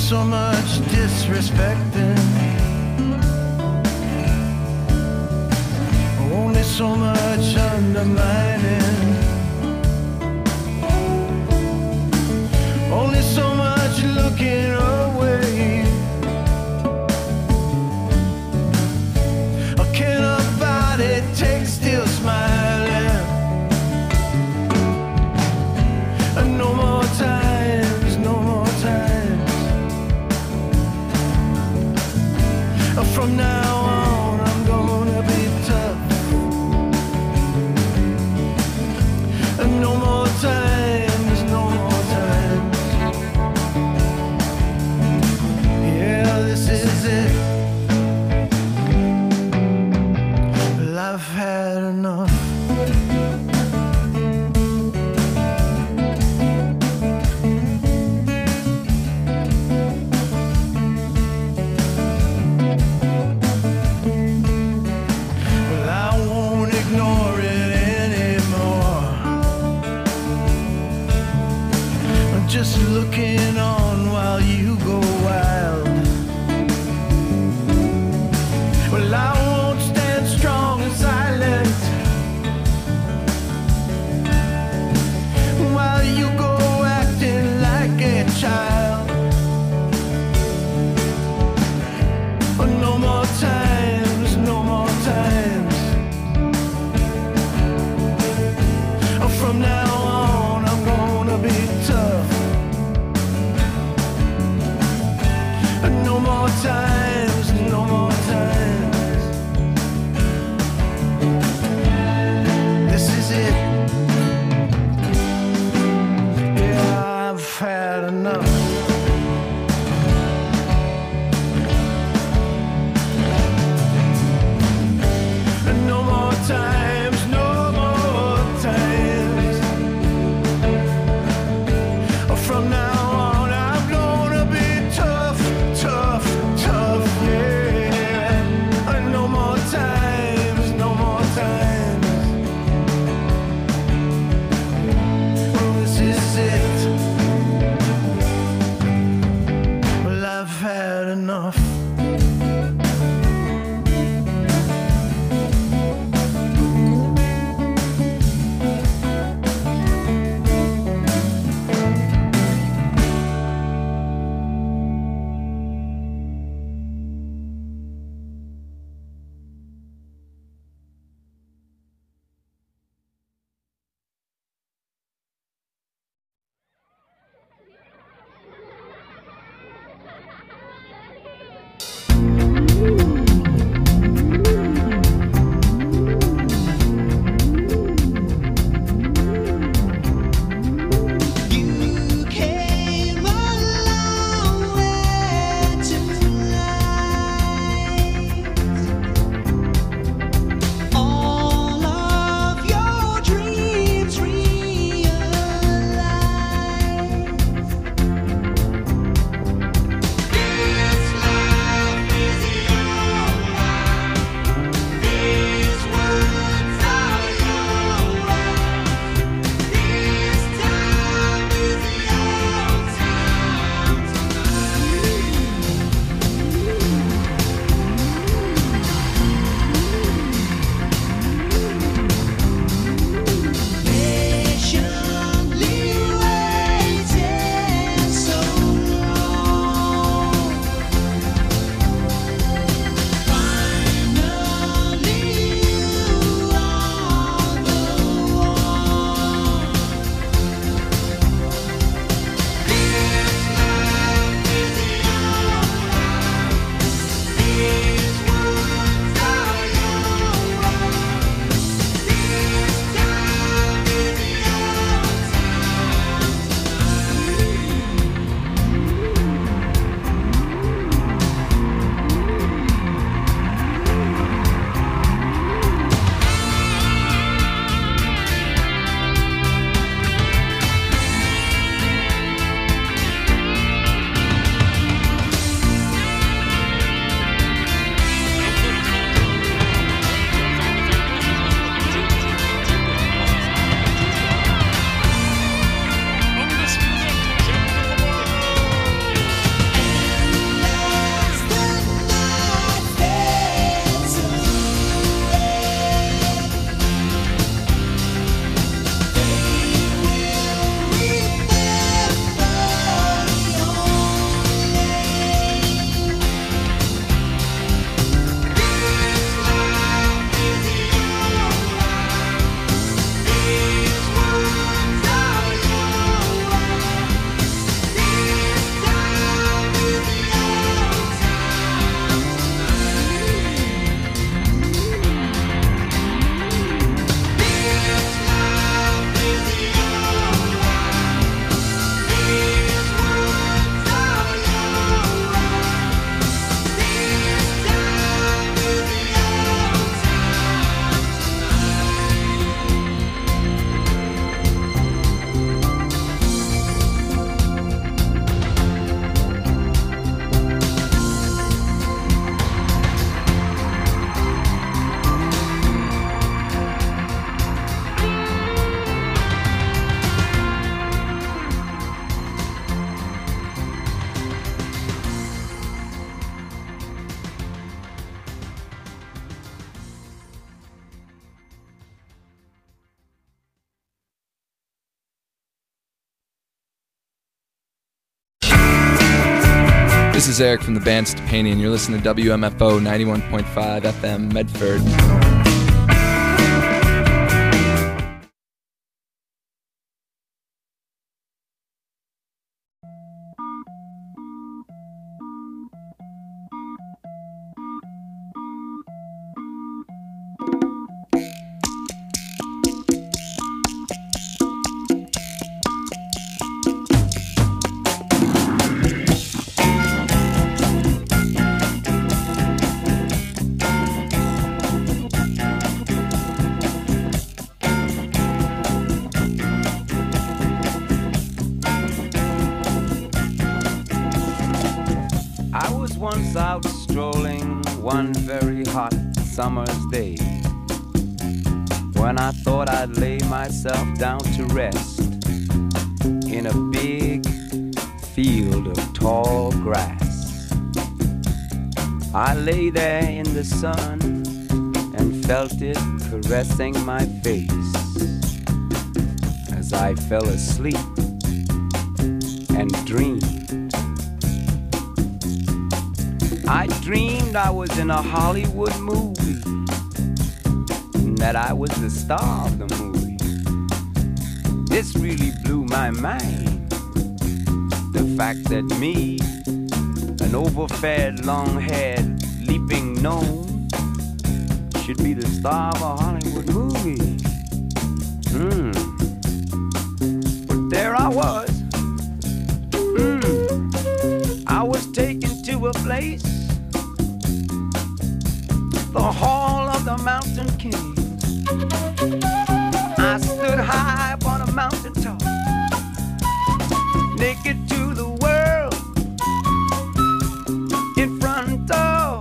so much disrespecting, only so much undermining, only so much looking away. Can a body take still smiling? No more times, no more times. From now on, I'm gonna be tough. No more times, no more times. Yeah, this is it. Well, I've had enough. Just looking on while you go wild. Well, I won't stand strong and silent while you go acting like a child. No more times, no more times. From now on, I'm gonna be tough. No more times, no more times. This is it. Yeah, I've had enough. No more times, no more times. From now on, I'm gonna be tough, tough, tough, yeah. No more times, no more times. Well, this is it. is Eric from the band Stepanian. You're listening to WMFO 91.5 FM Medford. Once out strolling one very hot summer's day, when I thought I'd lay myself down to rest in a big field of tall grass. I lay there in the sun and felt it caressing my face as I fell asleep and dreamed. I dreamed I was in a Hollywood movie, and that I was the star of the movie. This really blew my mind, the fact that me, an overfed, long-haired, leaping gnome, should be the star of a Hollywood movie. But there I was. I was taken to a place, the Hall of the Mountain King. I stood high upon a mountain top, naked to the world, in front of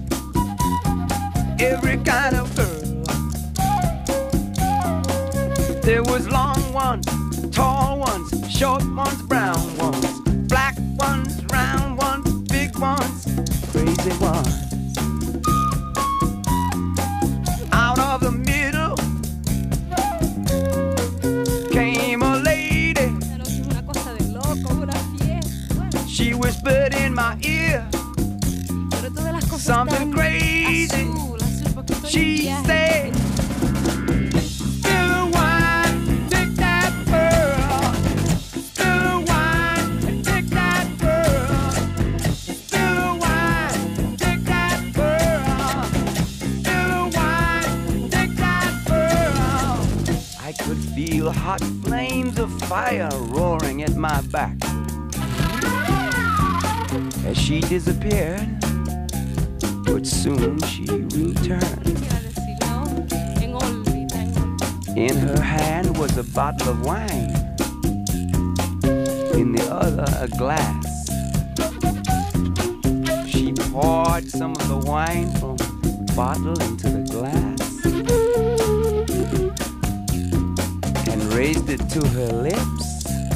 every kind of girl. There was long ones, tall ones, short ones, brown ones, black ones, round ones, big ones, crazy ones. Out of the middle came a lady. She whispered in my ear something crazy. She said, "Still wine, take that pearl. Still wine and take that pearl. Still wine, take that pearl. Still wine, take that pearl." I could feel hot flames of fire roaring at my back as she disappeared, but soon she returned. In her hand was a bottle of wine, in the other a glass. She poured some of the wine from the bottle into the glass and raised it to her lips.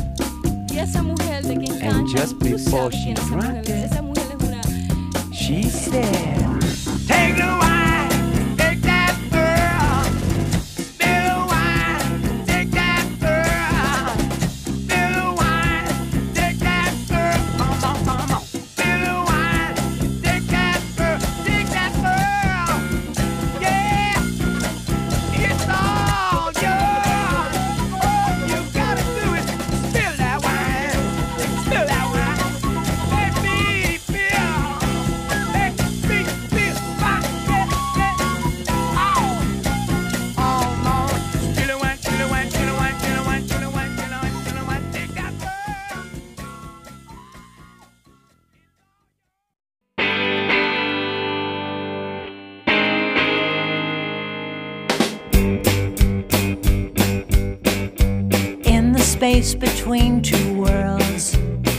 And just before she drank it, she said, "Take the wine, take that pearl. Spill the wine, take that pearl. Spill the wine, take that pearl. Come on. Spill the wine, take that pearl, take that pearl. Yeah, it's all yours. All you gotta do is spill that wine, spill that wine. Let me feel. In the space between two worlds,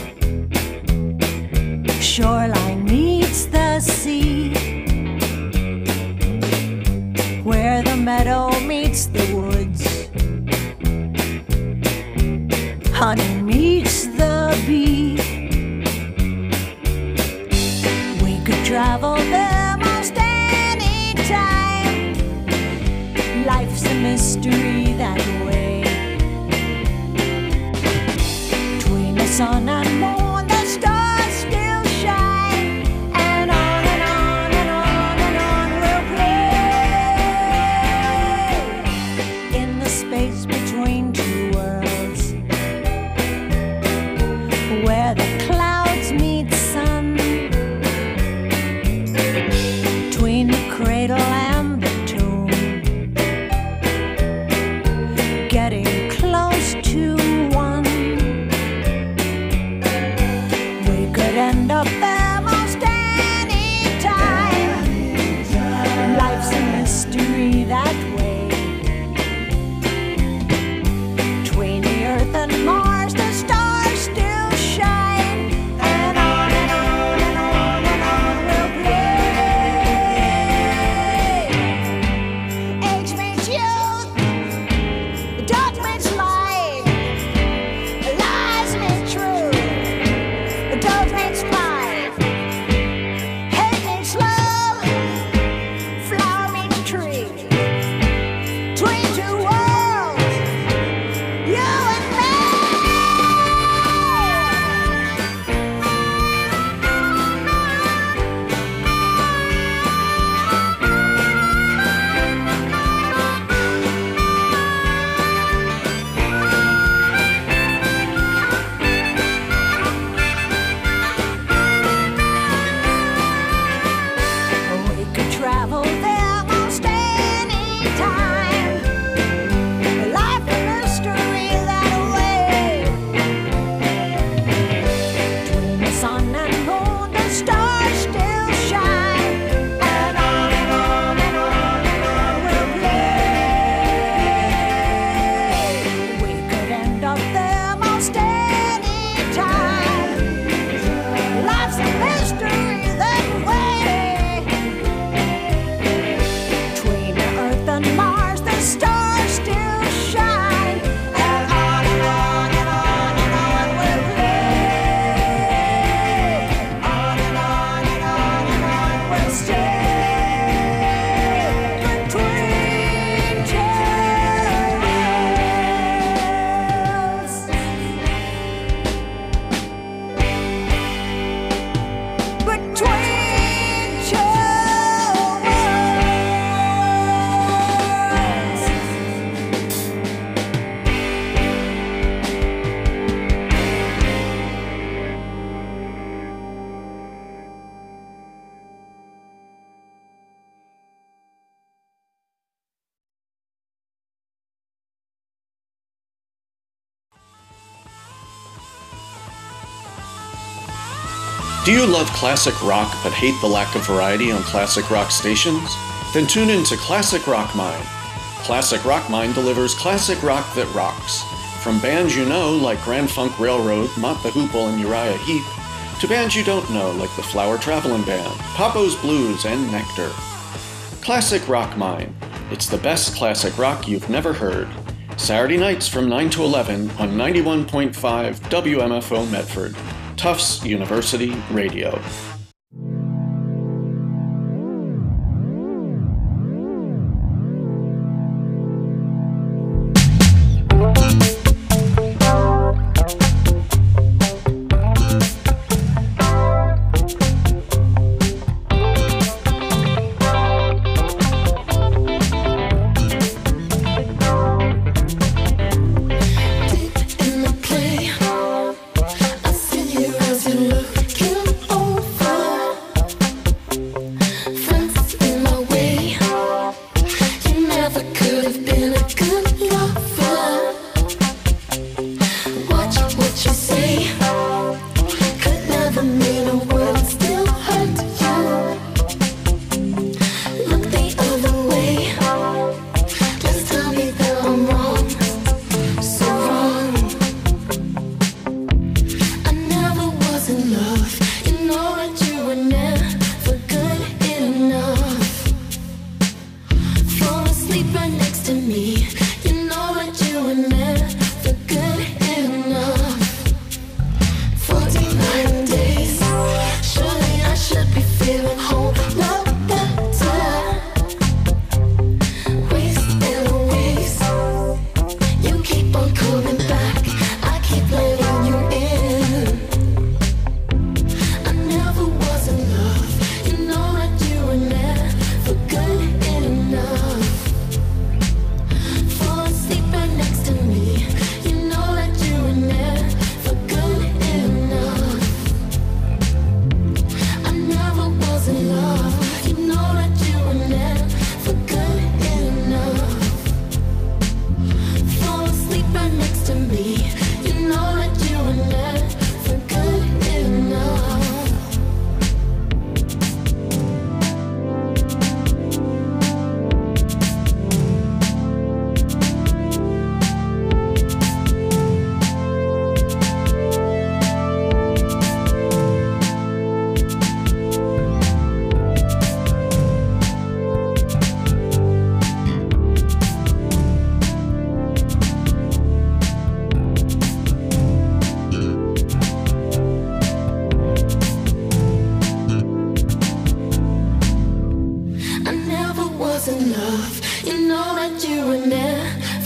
shoreline meets the sea, where the meadow meets the woods, honey meets the bee. We could travel there most any time. Life's a mystery that way. Between the sun and moon, the stars still shine. of them most any time. Life's a mystery that way. Between the earth and Mars, the stars still shine. And on and on and on and on we'll play. Age means youth, dark means light, lies mean truth, adult means life, hate means love, flower means tree. Between two worlds, you and me. We could travel there most any time. Life a mystery that way. Between the sun and moon, the stars still shine. And on and on and on and on we'll play. We could end up there most any time. Life's a mystery that way. Between the earth and Mars, the stars still shine. And on and on and on and on we'll play. On and on and on and on we'll stay. Between chills. Between two worlds. Do you love classic rock but hate the lack of variety on classic rock stations? Then tune in to Classic Rock Mine. Classic Rock Mine delivers classic rock that rocks. From bands you know like Grand Funk Railroad, Mott the Hoople, and Uriah Heep, to bands you don't know like the Flower Travelin' Band, Papo's Blues, and Nectar. Classic Rock Mine. It's the best classic rock you've never heard. Saturday nights from 9 to 11 on 91.5 WMFO Medford. Tufts University Radio. In the play, I sit here as you looking over. Fence in my way. You never could have been a good lover. Watch what you say. Could never mean a word and still hurt you. Look the other way. Just tell me that I'm wrong. So wrong. I never was in love. You know that you were never good enough. Fall asleep right next to me. You know that you were never good enough. 49 days. Surely I should be feeling whole lot better. Waste and waste. You keep on coming back. I keep letting you in.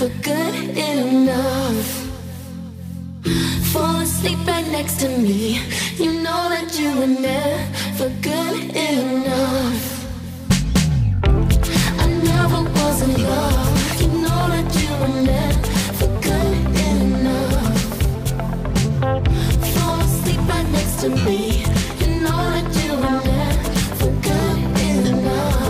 never good enough. Fall asleep right next to me. You know that you were never good enough. I never was in love. You know that you were never good enough. Fall asleep right next to me. You know that you were never good enough.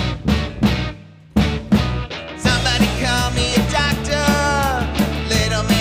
Somebody call me a doctor. Little man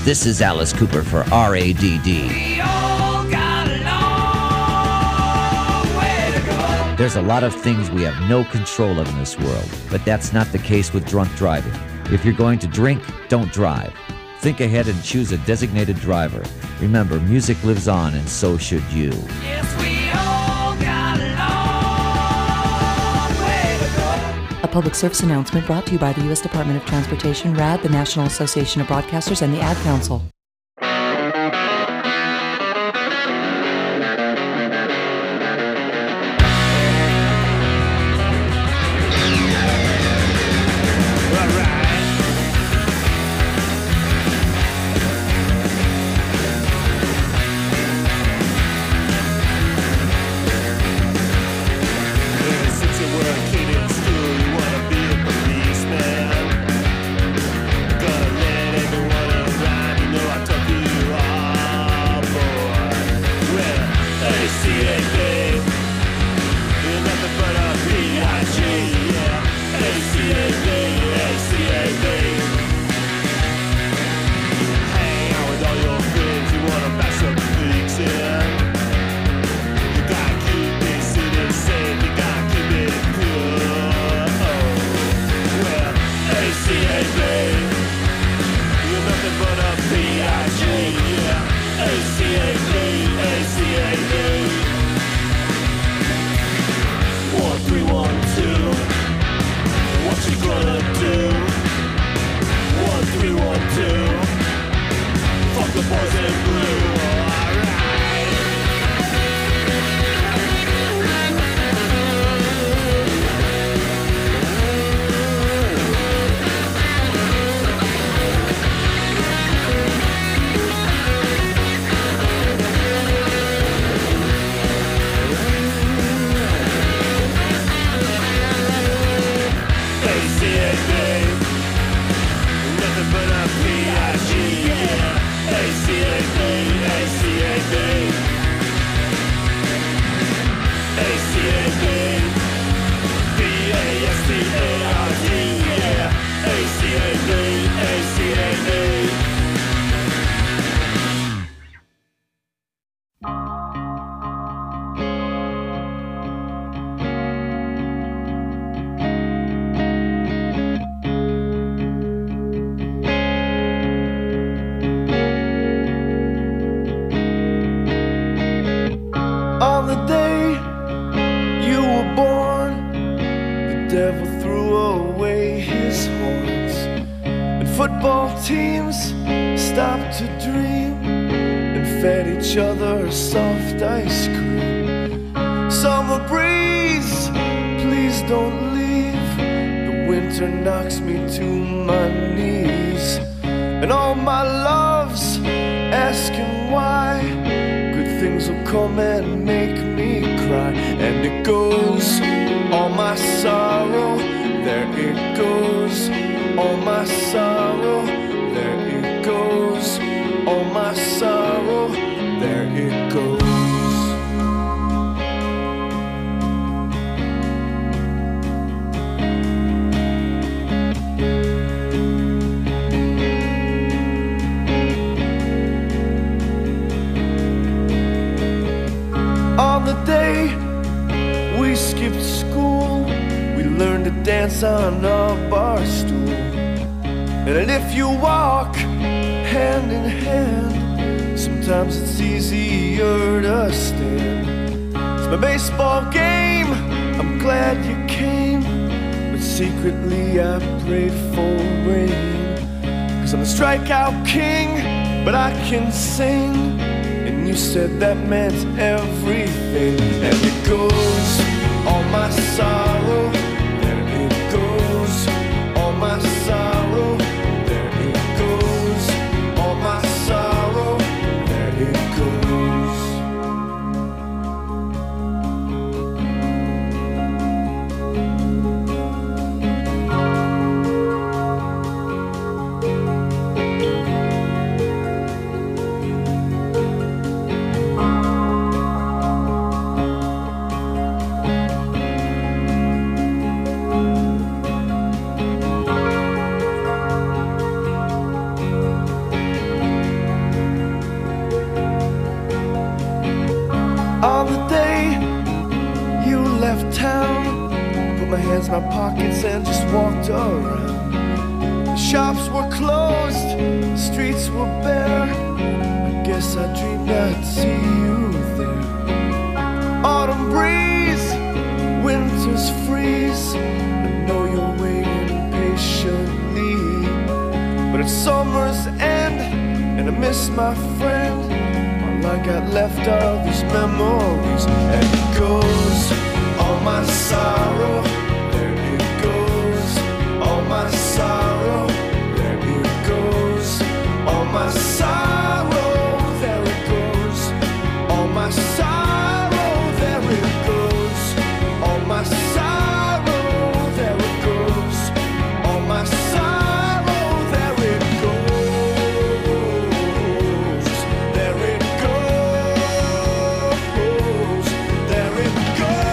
This is Alice Cooper for RADD. We all got a long way to go. There's a lot of things we have no control of in this world, but that's not the case with drunk driving. If you're going to drink, don't drive. Think ahead and choose a designated driver. Remember, music lives on, and so should you. Yes, we all got a long way to go. A public service announcement brought to you by the U.S. Department of Transportation, RAD, the National Association of Broadcasters, and the Ad Council. On the day you were born, the devil threw away his horns, and football teams stopped to dream and fed each other soft ice cream. Summer breeze, please don't leave. The winter knocks me to my knees, and all my loves asking why. Things will come and make me cry. And it goes, all my sorrow, there it goes. All my sorrow, there it goes. All my sorrow, there it goes. On the day we skipped school, we learned to dance on a bar stool. And if you walk hand in hand, sometimes it's easier to stand. It's my baseball game, I'm glad you came, but secretly I prayed for rain. 'Cause I'm the strikeout king, but I can sing. And you said that meant everything. And it goes, all my sorrow, there it goes. All my sorrow, there it goes. All my sorrow, there it goes. organized my pockets and just walked around. The shops were closed, the streets were bare. I guess I dreamed I'd see you there. Autumn breeze, winter's freeze. I know you're waiting patiently, but it's summer's end and I miss my friend. All I got left are these memories. And it goes, all my sorrow, there it goes. All my sorrow, there it goes. All my sorrow, there it goes. All my sorrow, there it goes. All my sorrow, there it goes. All my sorrow, there it goes. There it goes. There it goes.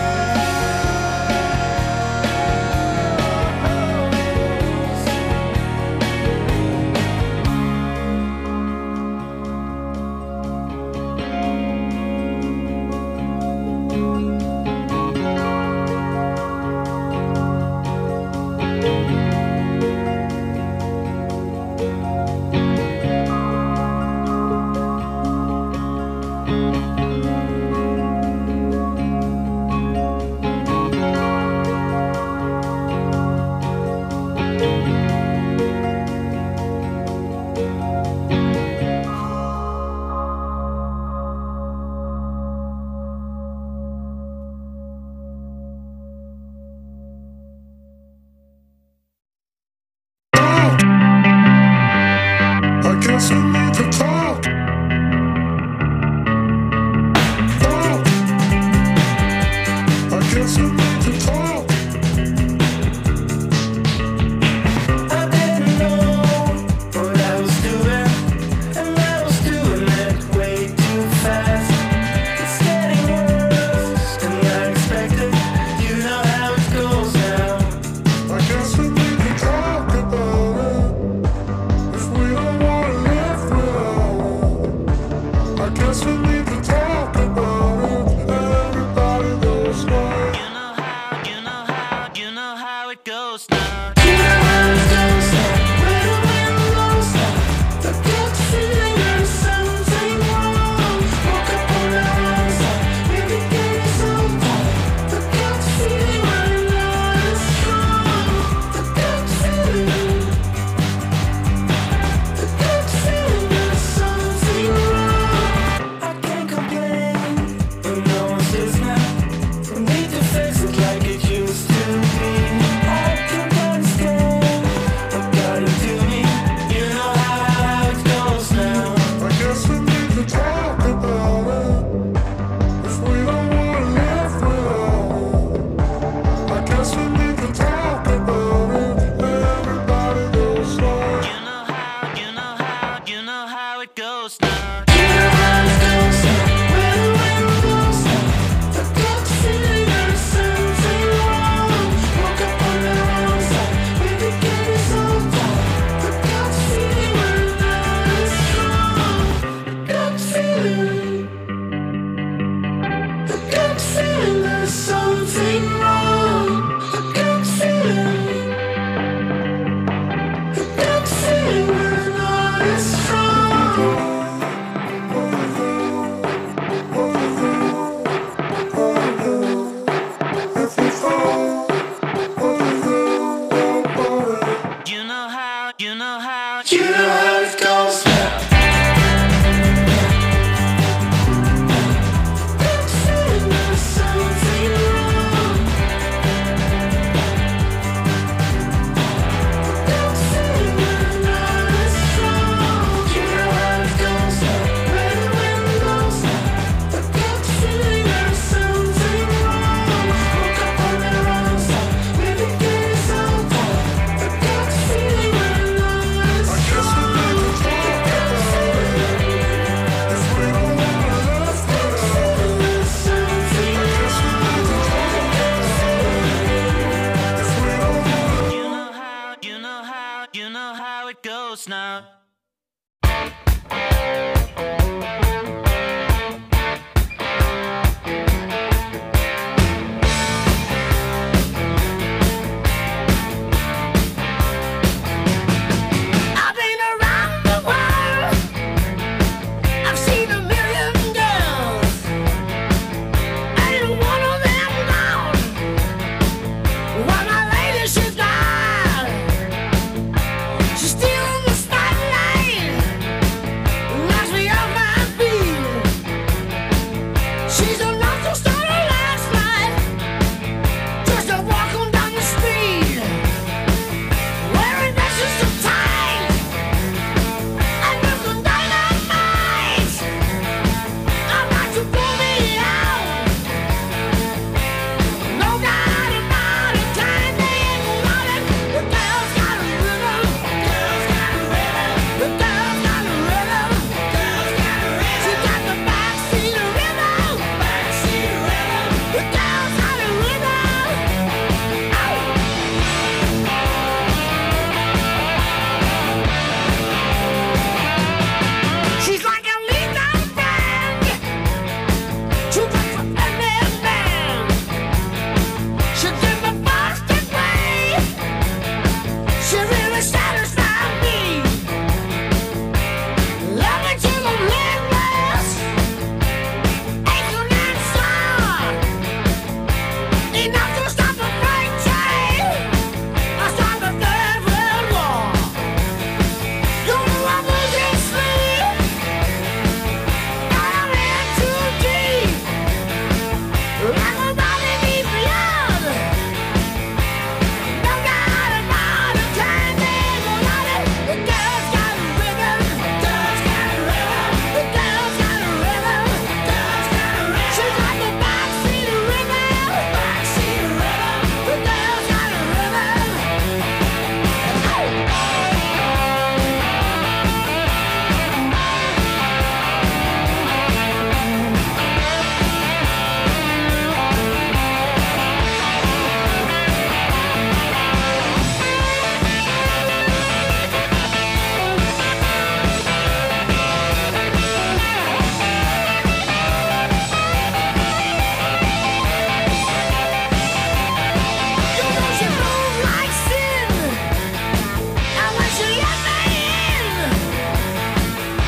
I guess we need to talk. I guess we need to talk. I didn't know what I was doing, and I was doing it way too fast. It's getting worse than I expected. You know how it goes now. I guess we need to talk about it. If we don't want to live without it, I guess we need to talk about it. Everybody knows why. You know how it goes now. You know how it goes now. When the wind blows now, the gut feeling that something wrong. Woke up on the wrong side, maybe getting so tired. The gut feeling I'm not as strong. The gut feeling that something wrong. I can't complain when no one's listening. We need to fix it like it used to be. I can't understand what got into me. You know how it goes now. I guess we need to talk about it. If we don't want to live without it, I guess we need to talk about it. Everybody knows why. You know how it goes now. You know how it goes now. When the wind blows now, the gut feeling that something wrong. Woke up on the wrong side, maybe getting so tired. The gut feeling I'm not as strong. The gut feeling there's something wrong. The gut feeling we're not as strong.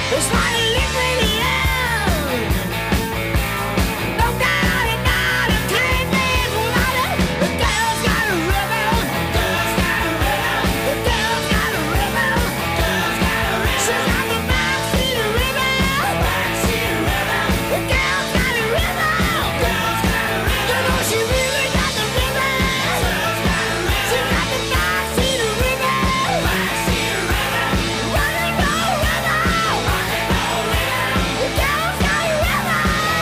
It's like liquid love. No doubt and not a time man without it. The girl's got a rhythm. Girl's got a rhythm. The girl's got a rhythm. Girl's got a rhythm. She's got the backseat rhythm. Backseat rhythm. The girl's got a rhythm. Girl's got a rhythm. You know she really got the rhythm. Girl's got a rhythm. She's got the backseat rhythm. Backseat rhythm. Rock and roll rhythm. Rock and roll rhythm. The girl's got a rhythm.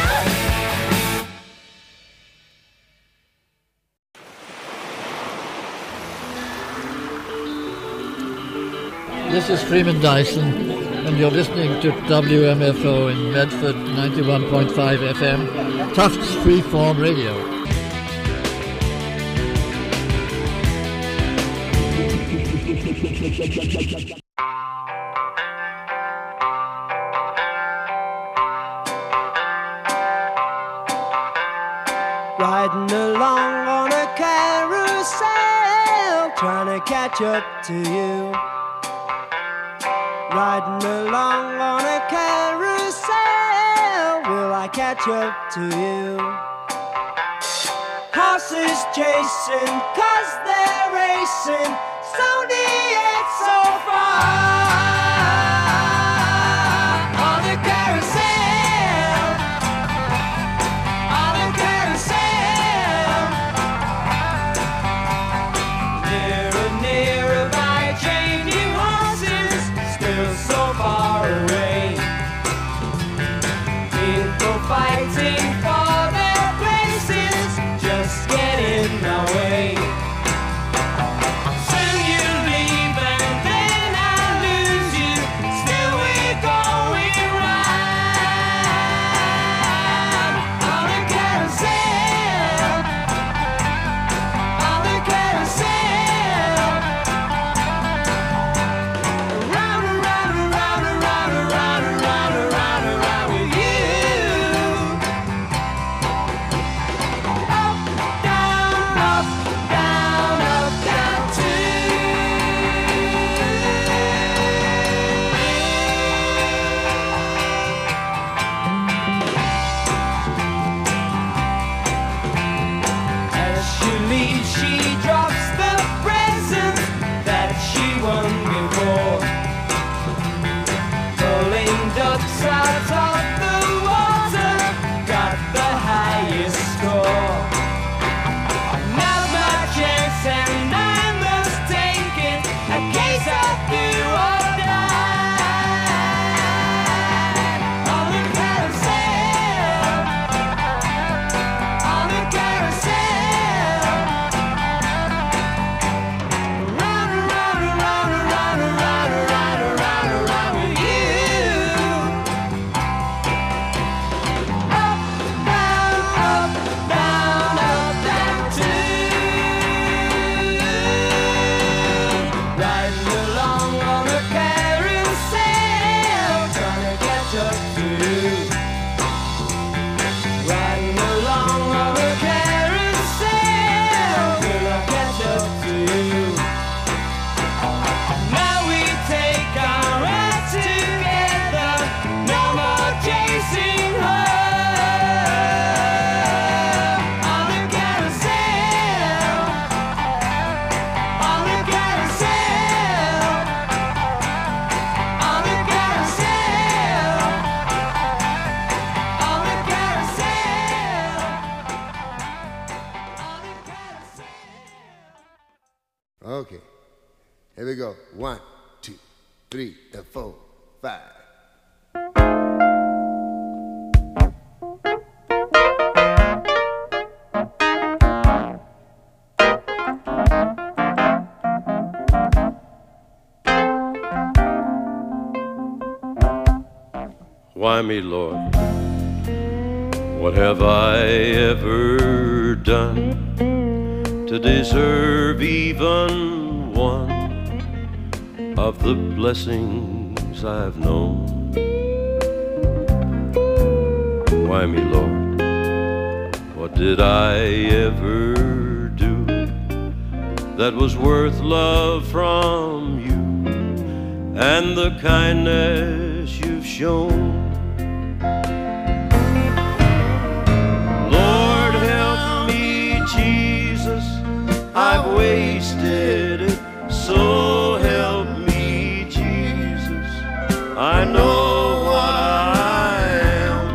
This is Freeman Dyson, and you're listening to WMFO in Medford 91.5 FM, Tufts Freeform Radio. Riding along on a carousel, trying to catch up to you. Riding along on a carousel, will I catch up to you? Horses chasing, 'cause they're racing, Sony ain't so far. On the carousel, on the carousel. Nearer, nearer by changing horses, still so far away. People fighting for their places, just get in my way. Soon you leave and then I lose you, still we're going round. On the carousel, on the carousel. Round and round and round and round and round and round and round and round with you. Up, down, up, down, up, down too. As she leaves, she drops the presents that she won before. Pulling ducks out of the water, got the highest score. Now my chance and I must take it, a case of do or die. On the carousel, on the carousel. Round and round and round and round and round and round and round and round with you. Up, down, up, down, up, down too. Riding along on a carousel, trying to catch up to you. Riding along on a carousel, will I catch up to you? Now we take our rides together, no more chasing her. On the carousel, on the carousel, on the carousel, on the carousel, on the carousel. Okay, here we go. 1, 2, 3, and 4, 5. Why me, Lord? What have I ever done to deserve even one of the blessings I've known? Why me, Lord? What did I ever do that was worth love from you and the kindness you've shown. Lord, help me, Jesus, I've wasted it. So help me, Jesus, I know what I am.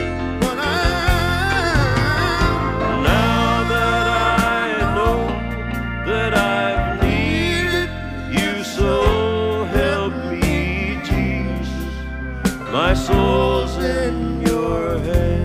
Now that I know that I've needed you, so help me, Jesus, my soul's in your hands.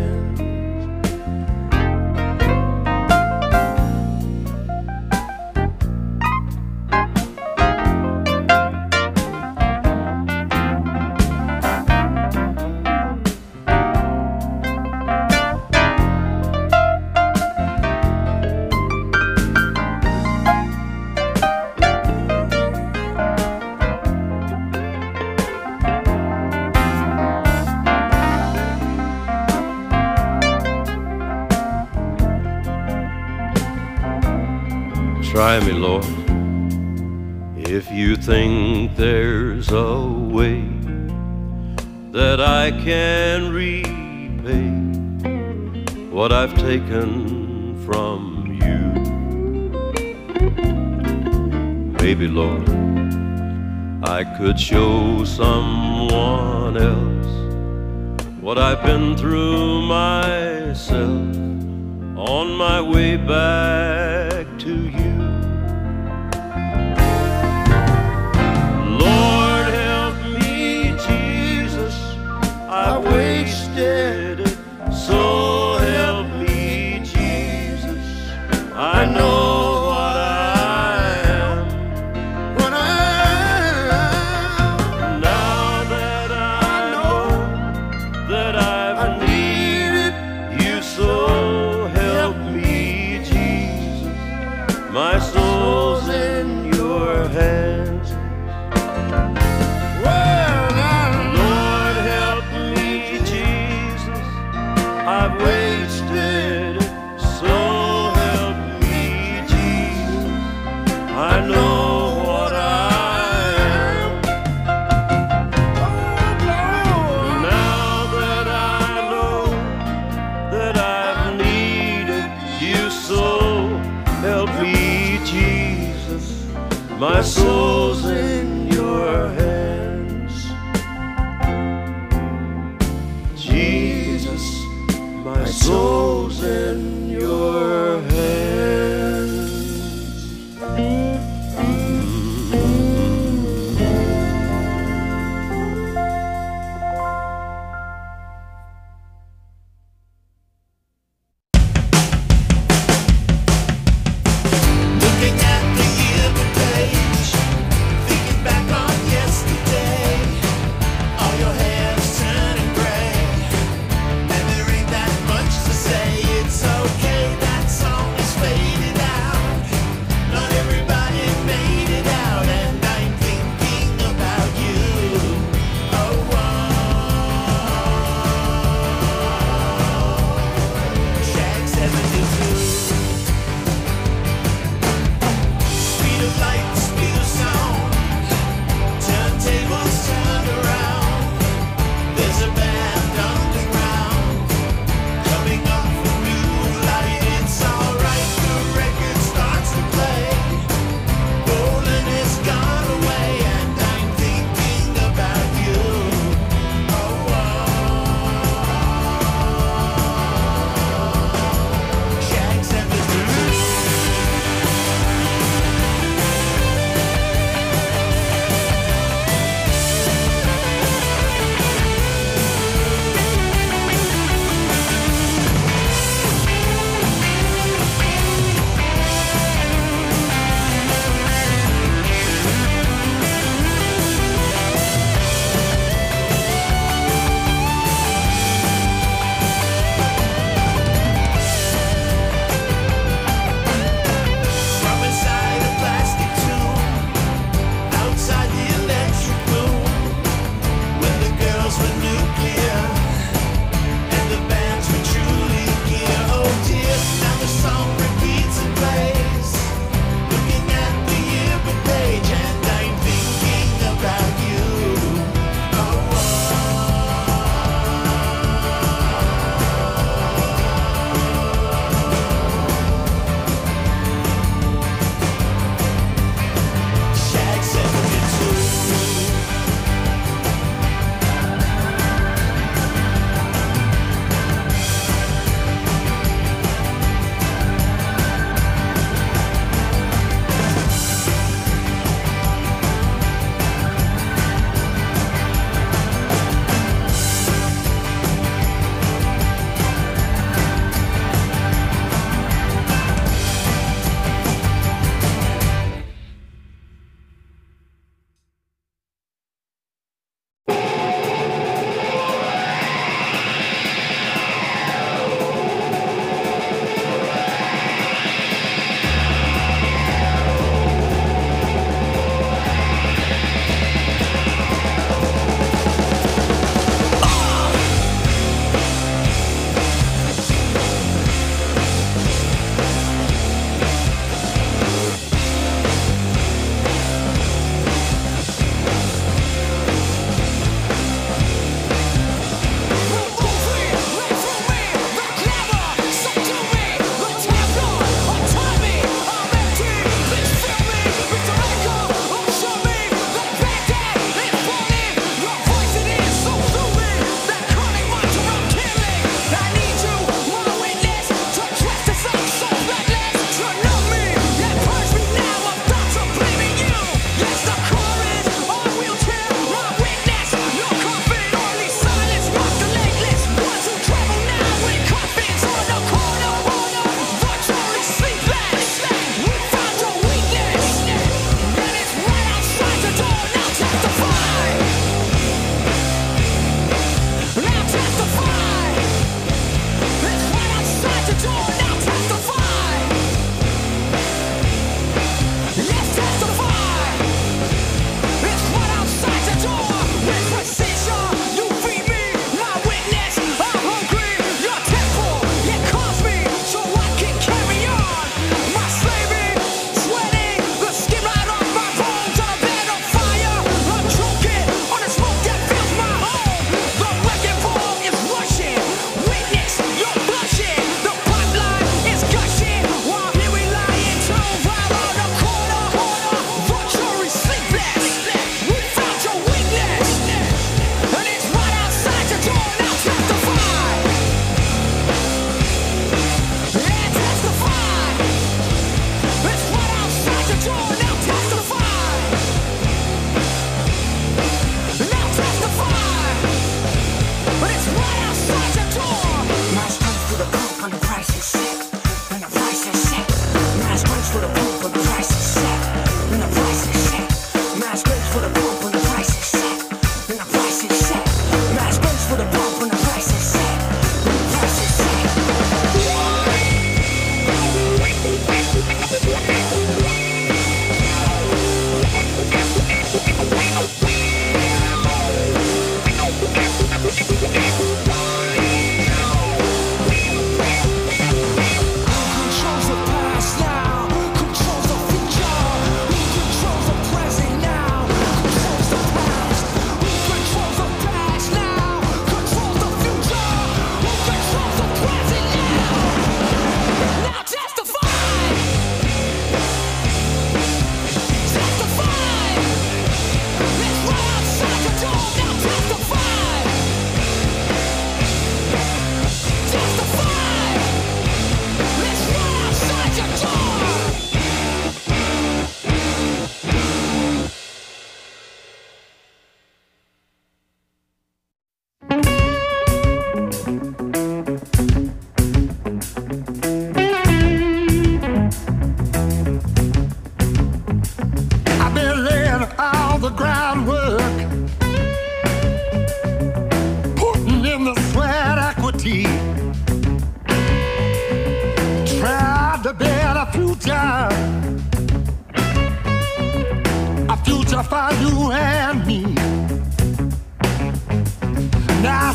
Try me, Lord, if you think there's a way that I can repay what I've taken from you. Maybe, Lord, I could show someone else what I've been through myself on my way back to you. Lord, help me, Jesus, I wasted it. So help me, Jesus, I know what I am. When now that I know that I've needed you, so help me, Jesus, my soul's in your hands. Lord, help me, Jesus, I've wasted it. So help me, Jesus, I know what I am. Now that I know that I've needed you, so help me, Jesus, my soul's in your hands. Jesus, my soul's in your hands. Looking at the yearbook page, thinking back on yesterday. All your hair's turning gray, and there ain't that much to say. It's okay.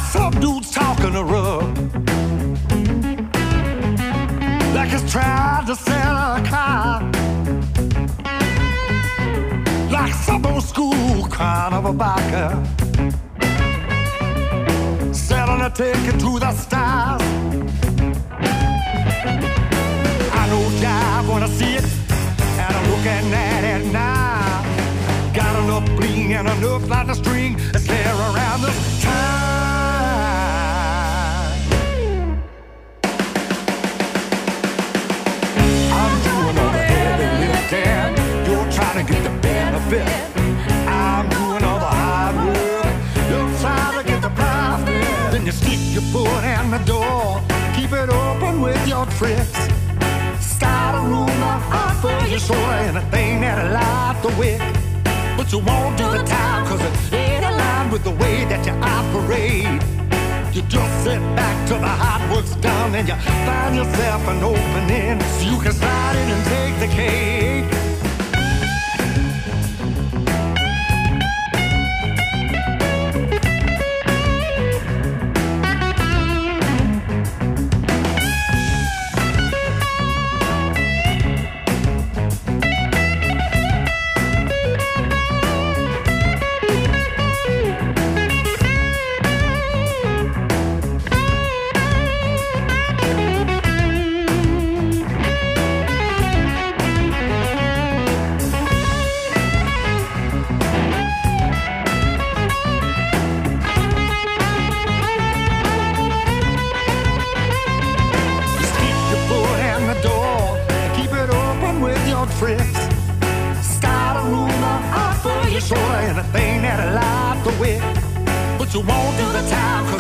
some dude's talking a rug, like he's trying to sell a car, like some old school kind of a biker, selling a ticket to the stars. I know jive when I see it, and I'm looking at it now. Got enough bling and enough light to string and stare around this time. I'm doing all the heavy lifting, you're trying to get the benefit. I'm doing all the hard work, you're trying to get the profit. Then you stick your foot in the door, keep it open with your tricks. Start a rumor, offer your shoulder, anything that'll light the wick. But you won't do the time, cause it ain't aligned with the way that you operate. You just sit back till the hard work's done and you find yourself an opening so you can slide in and take the cake. Start a rumor, offer your shoulder, anything that'll light the wick. But you won't do the time, cause